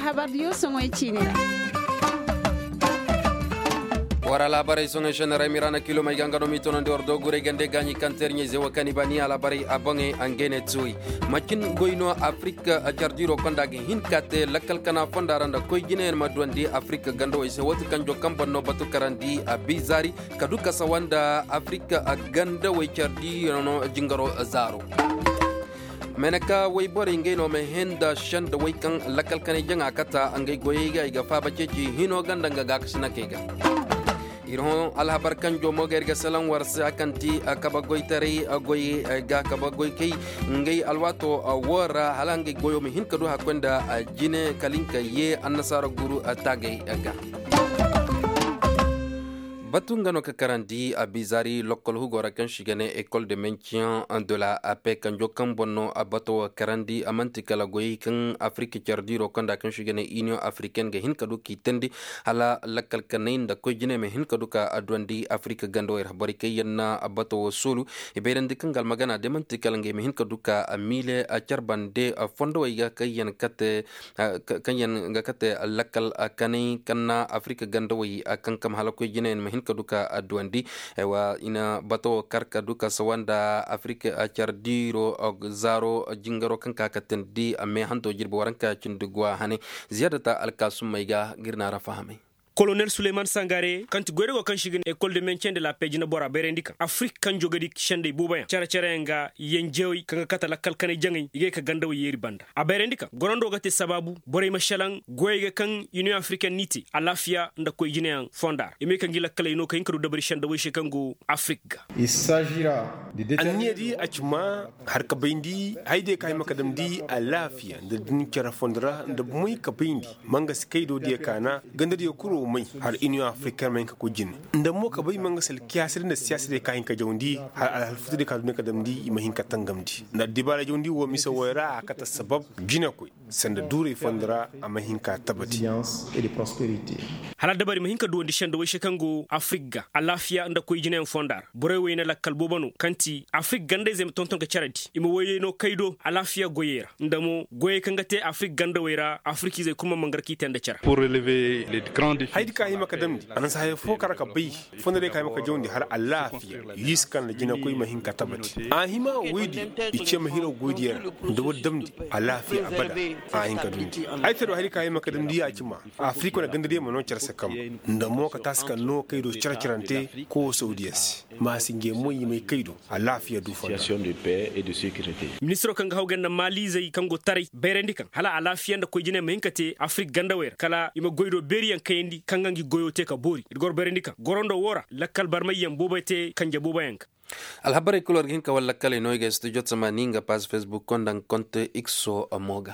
habardiyo songoy chinera wara labarai songe shenere mirana kilo mai gangano mitono de ordo gure gande ganyi kanternye zewa kanibani ala bari abange angene tsui makin goino afrika ajardiro kondage hinkate lakal kana fondaranda koy ginen madwandi afrika gando ise wot kanjo kambanno batu karandi abizari kaduka sawanda afrika aganda we chardi no jingaro zaro menaka way bore ngeno me henda shanda way kan lakal kane janga kata angay goyiga iga faba ceci hino ganda ngaga kasina kega irho alhabar kanjo mogerga salan warsa akanti akabagoy tari agoy ga kabagoy kay ngay alwato wara halangi goyo mi hinkadu hakwenda jine kalinka ye annasara guru atagay aga batungano ka karandi abizari lokol hugora kan shigane école de maintien de la paix kanjo kan bonno abato karandi amanti kala goyi kan afrique jardiro kanda kan shigane union africaine ga hinkadu kitendi hala lakal kanain da ko jine me hinkadu ka adwandi afrique gando er bari kayanna abato sulu e berendi kan gal magana de manti kala nge me hinkadu ka amile a charbande fondo iga kayan kate kayan ga kate lakal kanai kanna afrique gando wi kan kam hala ko jine me kaduka adwandi wa ina bato karka duka sawanda afrika achardiro zaro jingaro kanka katendi ame hanto jirbo waranka cindugwa hane ziyadata alkasum maiga girna rafahame colonel Souleymane Sangaré kanti gore go kan shigin école de maintien de la paix dina bora berendika afrique kan jogadi shende bubaya cara nga yenjewi kan kata la kalkane jangi ige ka gandaw yeri banda a berendika gorondo gati sababu bore mashalan goyege kan union africaine niti alafia nda ko jine fondar ime kan gila kala ino kan kadu dabari shende way shekango afrique il s'agira de anyedi achuma har ka bindi haide kai makadam di alafia nda din kara fondra nda muy ka bindi manga skaido di kana gandadi kuro mai har union africaine mai ka kujin nda mo ka bai manga sel kiyasir da siyasir ka hinka jawndi har alfutu de kaduna kadamdi imahin ka tangamdi na dibara jawndi wo misa wayra ka ta sabab gina ko sanda dure fondra amahin ka tabati et de prospérité hala dabari mahin ka dondi shanda way shekango afrique alafia nda ko jinen fondar bore wayna la kalbobano kanti afrique gande zem tonton ka charadi imo wayno kaydo alafia goyera ndamo goye kangate afrique ganda wayra afrique zai kuma mangarki tanda chara pour relever les grands défis haidi ka hima kadamdi anan sa fo karaka bai fonda de ka hima ka jondi har alafiya yiskan la jina koy mahin ka tabati a hima widi ice mahiro godiyar da wadamdi alafiya abada a hin ka dundi ai taro haidi ka hima kadamdi ya cima afrika na gandade manon charsa kam nda mo ka taska no kaido charchirante ko saudiyas ma singe moyi mai kaido alafiya du fonda de paix et de sécurité ministre kan hawgan na mali zai kango tare berendikan hala alafiya da koy jine mahin kate afrika gandawer kala ima goido beriyan kayndi kangangi goyote ka bori idgor berendika gorondo wora lakkal barmayyan bobayte kanja bobayanka alhabari kulor ginka wala kale noyga studio tsamaninga pas facebook kondan konte xo amoga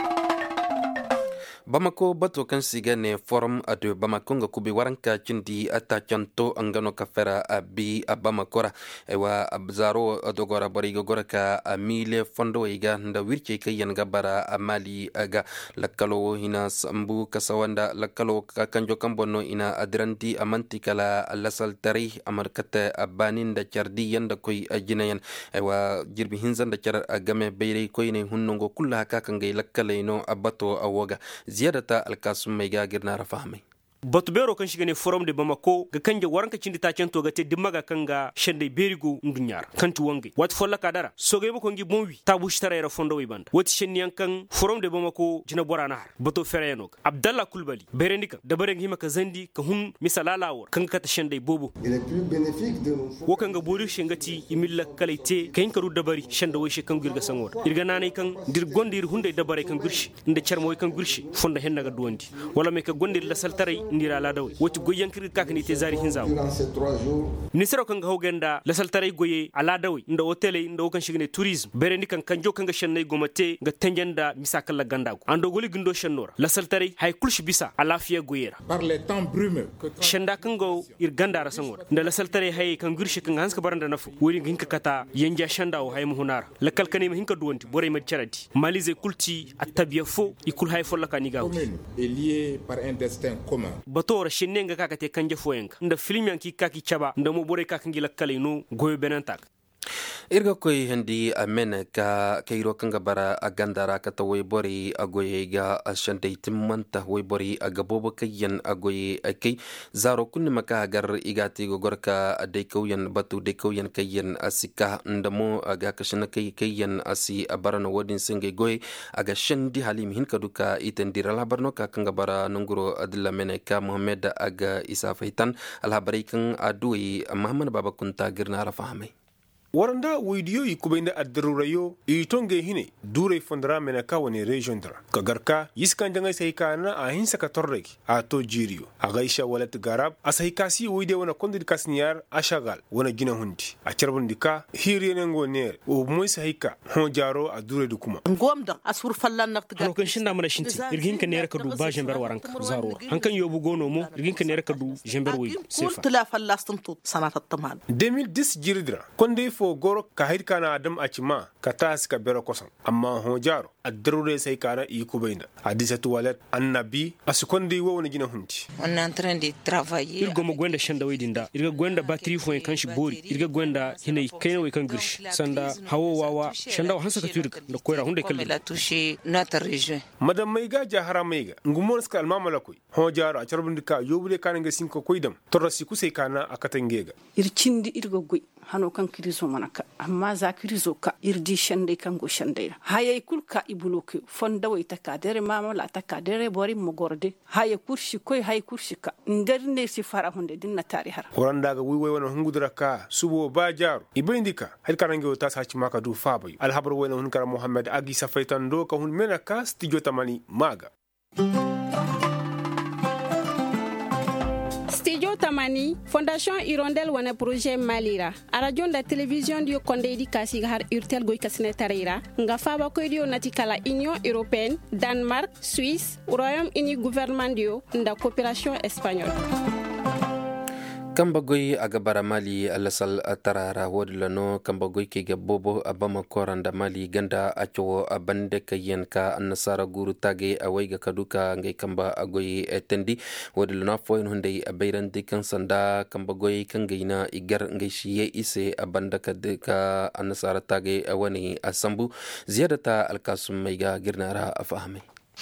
Bamako bato kan sigane forum adu Bamako nga kubi waranka chindi ata chanto angano kafera abi abamakora ewa abzaro adogora barigo gora ka amile fondo iga nda wirche kayan gabara amali aga lakalo hina sambu kasawanda lakalo kanjo kambono ina adranti amanti kala lasal tarih amarkata abanin da chardi yanda koy ajinayan ewa jirbi hinzan da char agame beire koy ne hunnongo kulla ka kangay lakaleno abato awoga ziyadata alkasum mai gagir na rafahmai Batubero kan shigane forum de Bamako ga kanje waranka cindi ta cento ga te dimaga kanga shende berigo ndunyar kanti wange wat folla kadara soge mo ko ngi bonwi tabu shtara era fondo wi banda wati shenni yankan forum de Bamako jina boranar bato fereno Abdallah Kulbali berendika da bare ngima ka zandi ka hun misalala wor kanga kata shende bobo wo kanga bori shengati imilla kalaite kayin karu dabari shende wo shekan girga sangor irga nanai kan dir gondir hunde dabare kan gurshi inda charmo kan gurshi fonda henna ga duwandi wala me ka gondir la saltare ndira la dawi woti goyen kiri kakani te zari hinzawo ministre kan ga hogenda la saltare goye ala dawi ndo hotele ndo kan shigine tourisme bere ndi kan kanjo kan ga shennay gomate ga tenjenda misaka la gandago ando goli gindo shennora la saltare hay kulsh bisa ala fiya goyera par les temps brumeux shenda kan go ir gandara sangor nda la saltare hay kan gurshi kan hanska baranda nafu wori hinka kata yenja shenda o hay mu hunara la kalkani hinka duwanti bore med charati malize kulti atabiya fo ikul hay fo la kaniga est lié par un destin commun batora shinenga kakate kanje foyenga nda film yanki kaki chaba nda mo bore kakangi la kale no goyo benantak irga koy hindi amene ka kairo kanga bara agandara ka tawai bori agoye ga ashante timmanta way bori agabobo kayen agoye kai zaro kunni maka gar igati go gorka de kauyen batu de kauyen kayen asika ndamo aga kashina kayen asi abarana wodin singe goy aga shandi halim hin kaduka itendira labarno ka kanga bara nunguro adilla mene ka muhammad aga isa faitan alhabari kan adui muhammad baba kunta girna ala fahame waranda widiyo ikubenda adarurayo itonge hine dure fondra mena kawani region dra kagarka yiskan janga sai kana a hinsa ka torreki a to jiriyo a gaisha walat garab a sai kasi widiyo wana kondir kasniyar a shagal wana gina hundi a charbun dika hiriye nengo ner o moy sai ka hon jaro a dure dukuma ngomda asur fallan nak tiga kan shinda mana shinti irgin kan nera kadu ba jember warank zaro hankan yobu gono mo irgin kan nera kadu jember wi sefa tula fallastum tut sanata tamal 2010 jiridra konde fo goro ka haid kana adam acima ka tas ka bero kosan amma ho jaro adrure sai kana iko bayna hadisa toilet annabi asukondi wo woni gina hunti on est en train de travailler irgo mo gwenda shanda weydinda irga gwenda battery fo en kanshi bori irga gwenda hinay kayno we kan girsh sanda hawo wawa shanda wa hansa ka turka da koyra hunde kalli la toucher notre région madam maiga jahara maiga ngumon skal mamala koy ho jaro a charbundika yobule kana nga sinko koydam torasi kusai kana akatangega ircindi irgo goy hano kan kirizo manaka amma za kirizo ka irdi shande kan go shande hayay kulka ibuluke fonda way takadere mama la takadere bori mogorde hayay kurshi koy hay kurshi ka nderne si fara hunde dinna tari har oranda ga wiwe wana hungudra ka subo ba jaro ibindika hal karange ta sachi maka du fabay al habar wena hun kara muhammad agi safaitan do ka hun menaka stijo tamani maga Studio Tamani, Fondation Hirondelle wana projet Malira. A radio da télévision dio konde di kasi har urtel goy kasne tarira. Nga faba ko dio natikala Union Européenne, Danemark, Suisse, Royaume-Uni gouvernement dio nda coopération espagnole. kambagoy aga bara mali alasal tarara wodlano kambagoy ke gabobo abama koranda mali ganda acho abande kayen ka annasara guru tage awaiga kaduka ngai kamba agoy etendi wodlano foyin hunde abairan dikan sanda kambagoy kangaina igar ngai shiye ise abanda kadika annasara tage awani asambu ziyadata alkasum maiga girnara afahame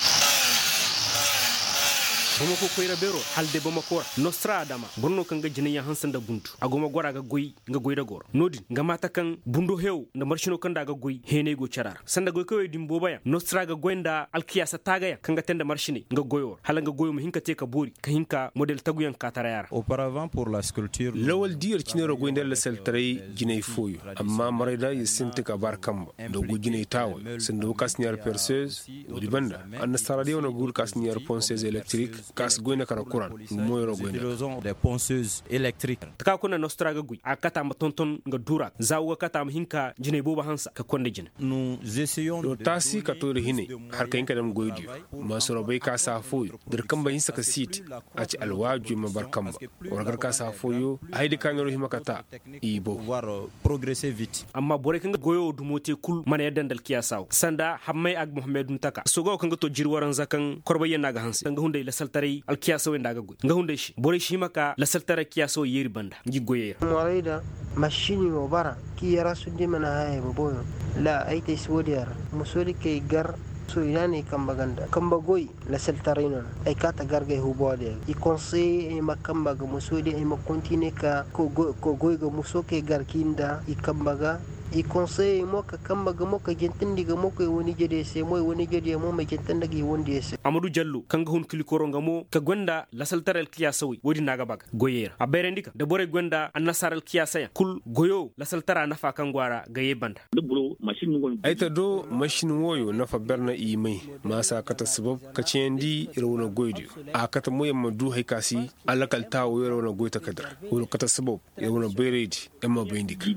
Bamako koyra bero halde Bamako Nostradama burno kanga jinaya hansanda buntu agoma gora ga goy nga goy da gor nodi nga mata kan bundo hew na marshino kanda ga goy hene go charar sanda goy koy dimbo baya Nostra ga goynda alkiyasa tagaya kanga tenda marshine nga goyor hala nga goyo hinka te ka bori ka hinka model taguyan katarayar auparavant pour la sculpture lawal dir cinero goynda la seltray jinay foyo amma marayda yisinte ka barkamba do go jinay tawo sendo kasniar perceuse odi banda an sarade ona gur kasniar ponceuse électrique kas goyna kara kuran moyro goyna des ponceuses électriques taka kuna Nostra ga goy akata ma tonton nga dura zawu kata ma hinka jinay boba hansa ka konde jina nous essayons do tasi ka to hine har kayin kadam goydi ma soro bay ka sa foyo der kamba hinsa ka sit aci alwaju ma barkamba wargar ka sa foyo haydi kanero himakata ibo voir progresser vite amma bore kanga goyo dumote kul mana dandal kiyasaw sanda hammay ak muhammedun taka sogo kanga to jirwaran zakan korbayen naga hansi kanga hunde la saltare al kiyasaw ndaga goy nga hunde shi bore shi maka la saltare kiyasaw yeri banda ngi goyera moraida machine mo bara ki yara sudde mana haye boyo la aite swodiar musori ke gar so yani kamba ganda kamba goy la saltare non ay kata gargay hubode i conseil e makamba ga musodi e ma continue ka ko goy ga musoke garkinda i kamba ga i conseil mo ka kamba ga mo ka gentindi ga mo ko woni jede se moy woni jede mo me gentanda gi wondi se Amadou Diallo kanga hun kilikoro ngamo ka gonda la saltaral kiyasawi wodi naga baga goyera a berendika de bore gonda an nasaral kiyasaya kul goyo la saltara nafa kangwara ga yebanda aita do machine woyo nafa berna i mai masa kata sabab ka cendi irwona goydi a kata moyam du hay kasi alakal tawo irwona goyta kadra wala kata sabab irwona beredi amma bendik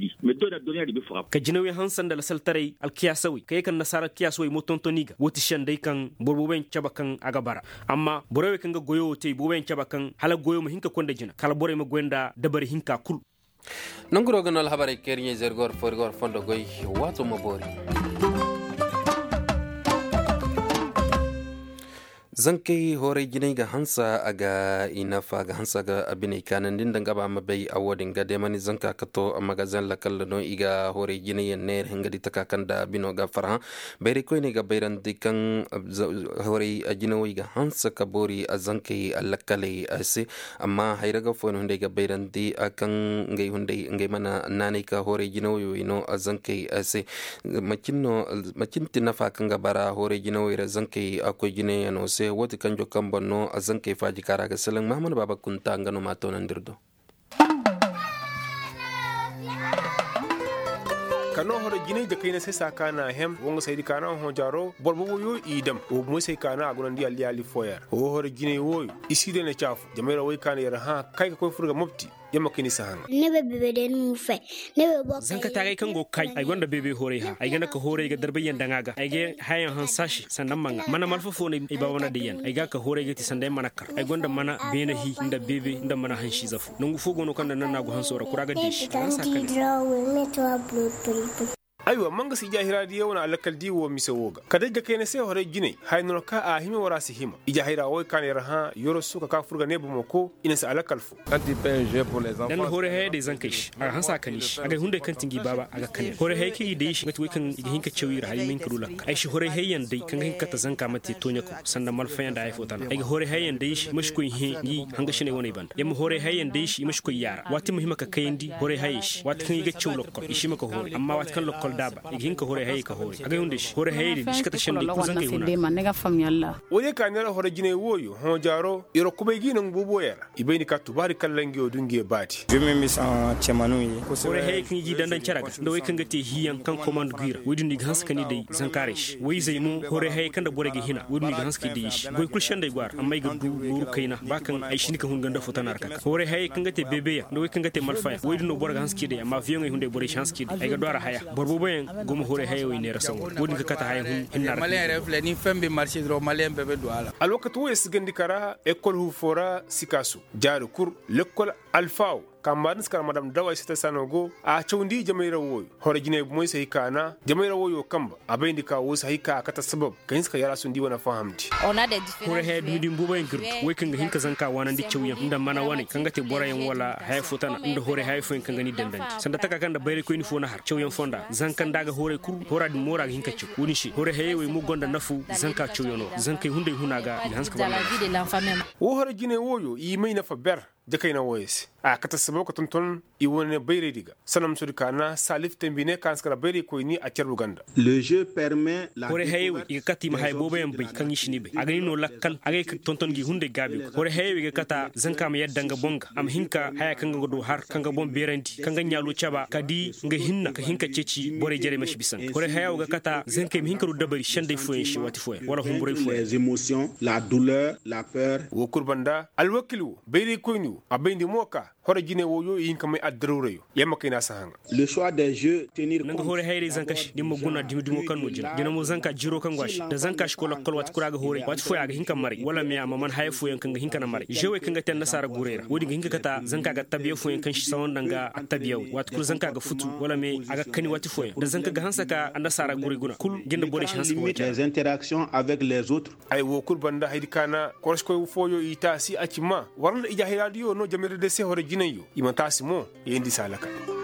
ka jinawi hansan da la saltare al kiyasawi kay kan nasaral kiyasawi mo tontoniga woti shandai kan borboben cabakan agabara amma borewe kan ga goyo te boben cabakan hala goyo mo hinka konda jina kala bore mo gwenda dabari hinka kul nanguro ganal habare kernye zergor forgor fondo goy wato mo bori zankai hore ginai ga hansa aga inafa ga hansa ga abinai kanan din danga ba mabai awodin ga demani zanka kato a magazin lakal no iga hore ginai ne hingadi takakan da bino ga farha bayre ko ne ga bayran dikan hore ajinawi ga hansa ka bori a zankai allakale ase amma hayra ga fon hunde ga bayran di akan ngai hunde ngai mana nane ka hore ginawi no a zankai ase makinti nafa kan ga bara hore ginawi ra zankai akwai ginai no se wati kanjo kambanno a zankai faji kara ga salan mahmud baba kunta ngano mato nan dirdo kano hore gine da kai na sai saka na hem wonga sai kana ho jaro borbo yo idam o mo sai kana agunan di ali foyer o hore gine wo isi de na chafu jamera wai kana yara ha kai ko furga mufti yamma kini sahanga ne be den mu fe ne be bo zanka tare kan go kai ai gonda bebe hore ha ai gana ka hore ga darbe yan dangaga ai ge hayan han sashi sannan manga mana malfafo ne ai ba wana da yan ai ga ka hore ga ti sandai mana kar ai gonda mana bena hi inda bebe inda mana han shi zafu nungu fugo no kan nan na go han sora kuraga dishi an saka aywa manga si jahira di yawna alakal di wo mi sewoga kada ga kene se hore gine hayno ka a himi wara si hima ijahira wo kan ha yoro suka ka furga ne bu moko ina sa alakal fu anti png pour les enfants dan hore hay de zankish a hansa kanish aga hunde kan tingi baba aga kane hore hay ki de shi ngati kan igi hinka cewira hay min kurula ai shi hore hay yan dai kan hinka ta zanka mate tonya ko sanda mal fayan da ai fotana ai hore hay yan dai shi mushko hi yi hanga shine woni banda yam hore hay yan dai shi mushko yara wati muhimma ka kayindi hore hay shi wati kan iga cewlo ko ishi maka hore amma wati kan lokol daba igin ka hore hay ka hore aga yunde shi hore hay shi kata shande ku zanga yuna man ga fam yalla wole ka nera hore gine woyo ho jaro iro kube gine ngubo yara ibeni ka tubari kallangi odungi bati jumi mi sa chemanu yi hore hay kin ji dandan charaga da wai kan ga te hiyan kan command gira wudin ni gans kani dai zankare shi wai zai mu hore hay kan da bore ga hina wudin ni gans ki dai shi goy kul shande gwar amma ga duru kaina bakan ai shi ni ka hun ganda fotanar kaka hore hay kan ga te bebe ya da wai kan ga te malfaya wai dino bore gans ki dai amma fiyon ai hunde bore chance ki ai ga dora haya borbo bayan gomo hore hayo ne rasan wodi ka kata hayo hinna malien refle ni fembe marché dro malien bebe douala al wakati wo sigandi kara école hu fora sikasu jaru kur l'école alfao kambarin skar madam dawai sita sanogo a chawndi jamaira woyo hore jine moy sai kana jamaira woyo kamba abayndi ka wo sai ka kata sabab kan ska yara sundi wana fahamti ona da hore hay dudi mbuba ngir way kan hinka zanka wana ndi chawyan inda mana wani kan gate borayen wala hay futana inda hore hay fu kan gani dandanti sanda taka kan da bayre ko ni fona har chawyan fonda zankan daga hore kur hora di mora hinka ci woni shi hore hay way mu gonda nafu zanka chawyono zankai hunde hunaga hanska bala wo hore jine woyo yi mai nafa ber jakai na woyes a kata sabo ko tonton i woni bayre diga sanam sudi kana salif tembine kan skara bayre ko ni a cerru ganda le jeu permet la hore haywi i kati ma hay bobe yam bay kan yishini be agani no lakkal agay tonton gi hunde gabe ko hore haywi ga kata zanka ma yadda nga bonga am hinka haya kan ga do har kan ga bon berandi kan ga nyalo chaba kadi nga hinna ka hinka ceci bore jere mashi bisan hore haywi ga kata zanka mi hinka do dabari shande foyen shi wati foyen wala humbure foyen les émotions la douleur la peur wo kurbanda al wakilu bayre ko ni abendi moka hore jine woyo yin kamay adrureyo yamma kayna sahanga le choix des jeux tenir nanga hore hayre zankash dimmo guna dimmo kan no jina dina mo zanka jiro kan gwashi da zankash ko lokol wat kuraga hore wat foya ga hinka mari wala me amma man hay foyan kan ga hinka na mari jewe kan ga tan nasara gurera wodi ga hinka kata zanka ga tabiye foyan kan shi sawan danga atabiya wat kur zanka ga futu wala me aga kani wat foyan da zanka ga hansa ka nasara gure guna kul ginda bodi hansa ko les interactions avec les autres ay wo kur banda haydi kana korsko foyo ita si akima warna ija radio no jamere de se hore jinayo imantasi mo yendi salaka